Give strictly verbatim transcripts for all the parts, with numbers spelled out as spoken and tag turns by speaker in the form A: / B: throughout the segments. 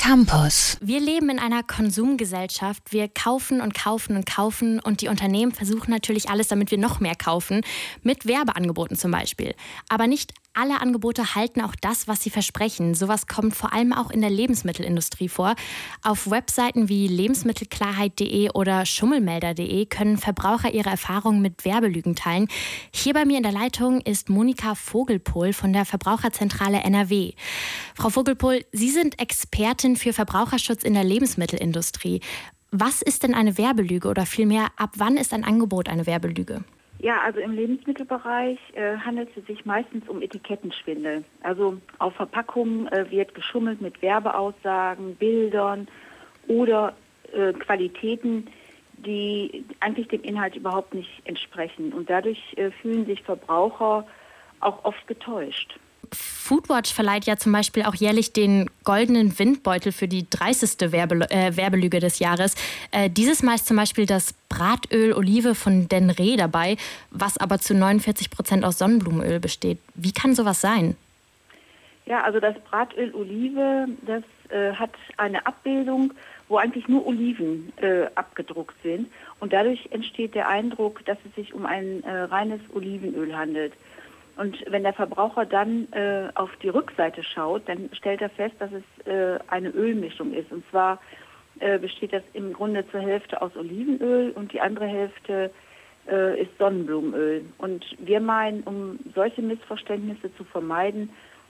A: Campus.
B: Wir leben in einer Konsumgesellschaft. Wir kaufen und kaufen und kaufen und die Unternehmen versuchen natürlich alles, damit wir noch mehr kaufen, mit Werbeangeboten zum Beispiel. Aber nicht alle Angebote halten auch das, was sie versprechen. Sowas kommt vor allem auch in der Lebensmittelindustrie vor. Auf Webseiten wie lebensmittelklarheit punkt de oder schummelmelder punkt de können Verbraucher ihre Erfahrungen mit Werbelügen teilen. Hier bei mir in der Leitung ist Monika Vogelpohl von der Verbraucherzentrale N R W. Frau Vogelpohl, Sie sind Expertin für Verbraucherschutz in der Lebensmittelindustrie. Was ist denn eine Werbelüge oder vielmehr, ab wann ist ein Angebot eine Werbelüge?
C: Ja, also im Lebensmittelbereich äh, handelt es sich meistens um Etikettenschwindel. Also auf Verpackungen äh, wird geschummelt mit Werbeaussagen, Bildern oder äh, Qualitäten, die eigentlich dem Inhalt überhaupt nicht entsprechen. Und dadurch äh, fühlen sich Verbraucher auch oft getäuscht.
B: Foodwatch verleiht ja zum Beispiel auch jährlich den goldenen Windbeutel für die dreißigste Werbe, äh, Werbelüge des Jahres. Äh, dieses Mal ist zum Beispiel das Bratöl Olive von Denre dabei, was aber zu neunundvierzig Prozent aus Sonnenblumenöl besteht. Wie kann sowas sein?
C: Ja, also das Bratöl Olive, das äh, hat eine Abbildung, wo eigentlich nur Oliven äh, abgedruckt sind. Und dadurch entsteht der Eindruck, dass es sich um ein äh, reines Olivenöl handelt. Und wenn der Verbraucher dann äh, auf die Rückseite schaut, dann stellt er fest, dass es äh, eine Ölmischung ist. Und zwar äh, besteht das im Grunde zur Hälfte aus Olivenöl und die andere Hälfte äh, ist Sonnenblumenöl. Und wir meinen, um solche Missverständnisse zu vermeiden,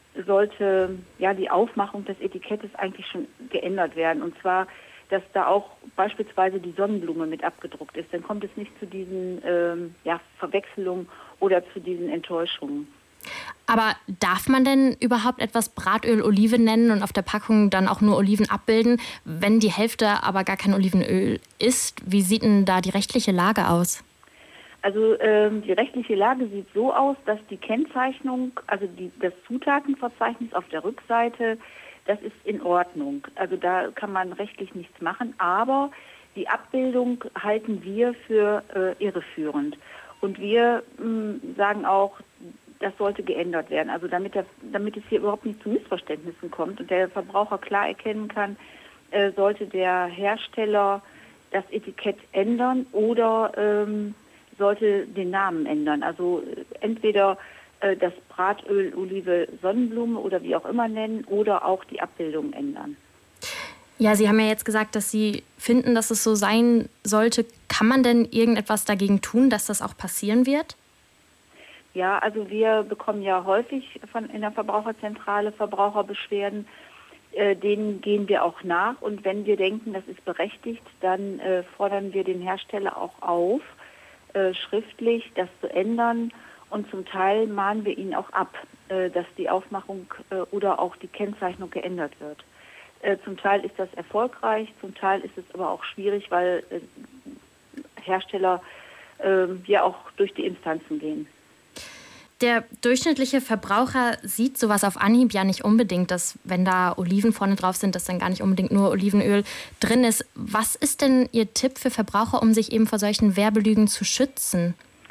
C: sollte ja die Aufmachung des Etikettes eigentlich schon geändert werden. Und zwar, dass da auch beispielsweise die Sonnenblume mit abgedruckt ist. Dann kommt es nicht zu diesen ähm, ja, Verwechslungen oder zu diesen Enttäuschungen.
B: Aber darf man denn überhaupt etwas Bratöl Olive nennen und auf der Packung dann auch nur Oliven abbilden, wenn die Hälfte aber gar kein Olivenöl ist? Wie sieht denn da die rechtliche Lage aus?
C: Also ähm, die rechtliche Lage sieht so aus, dass die Kennzeichnung, also die, das Zutatenverzeichnis auf der Rückseite, das ist in Ordnung. Also da kann man rechtlich nichts machen, aber die Abbildung halten wir für äh, irreführend. Und wir mh, sagen auch, das sollte geändert werden. Also damit, das, damit es hier überhaupt nicht zu Missverständnissen kommt und der Verbraucher klar erkennen kann, äh, sollte der Hersteller das Etikett ändern oder ähm, sollte den Namen ändern. Also entweder äh, das Bratöl Olive Sonnenblume oder wie auch immer nennen oder auch die Abbildung ändern.
B: Ja, Sie haben ja jetzt gesagt, dass Sie finden, dass es so sein sollte. Kann man denn irgendetwas dagegen tun, dass das auch passieren wird?
C: Ja, also wir bekommen ja häufig von in der Verbraucherzentrale Verbraucherbeschwerden. Äh, denen gehen wir auch nach. Und wenn wir denken, das ist berechtigt, dann äh, fordern wir den Hersteller auch auf, äh, schriftlich das zu ändern. Und zum Teil mahnen wir ihn auch ab, äh, dass die Aufmachung äh, oder auch die Kennzeichnung geändert wird. Zum Teil ist das erfolgreich, zum Teil ist es aber auch schwierig, weil äh, Hersteller äh, ja auch durch die Instanzen gehen.
B: Der durchschnittliche Verbraucher sieht sowas auf Anhieb ja nicht unbedingt, dass wenn da Oliven vorne drauf sind, dass dann gar nicht unbedingt nur Olivenöl drin ist. Was ist denn Ihr Tipp für Verbraucher, um sich eben vor solchen Werbelügen zu schützen?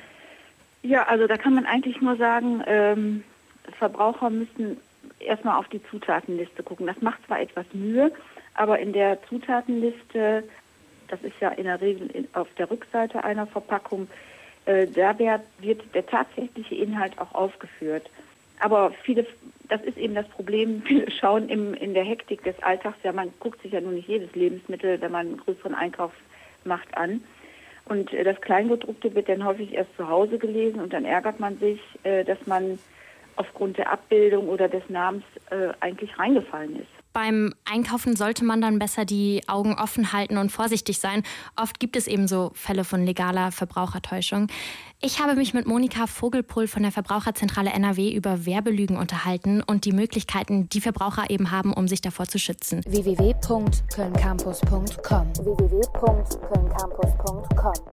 C: Ja, also da kann man eigentlich nur sagen, ähm, Verbraucher müssen erstmal auf die Zutatenliste gucken. Das macht zwar etwas Mühe, aber in der Zutatenliste, das ist ja in der Regel in, auf der Rückseite einer Verpackung, äh, da wird, wird der tatsächliche Inhalt auch aufgeführt. Aber viele, das ist eben das Problem, viele schauen im, in der Hektik des Alltags, ja, man guckt sich ja nun nicht jedes Lebensmittel, wenn man einen größeren Einkauf macht, an. Und äh, das Kleingedruckte wird dann häufig erst zu Hause gelesen und dann ärgert man sich, äh, dass man aufgrund der Abbildung oder des Namens äh, eigentlich reingefallen ist.
B: Beim Einkaufen sollte man dann besser die Augen offen halten und vorsichtig sein. Oft gibt es eben so Fälle von legaler Verbrauchertäuschung. Ich habe mich mit Monika Vogelpohl von der Verbraucherzentrale N R W über Werbelügen unterhalten und die Möglichkeiten, die Verbraucher eben haben, um sich davor zu schützen.
A: w w w punkt köln campus punkt com w w w punkt köln campus punkt com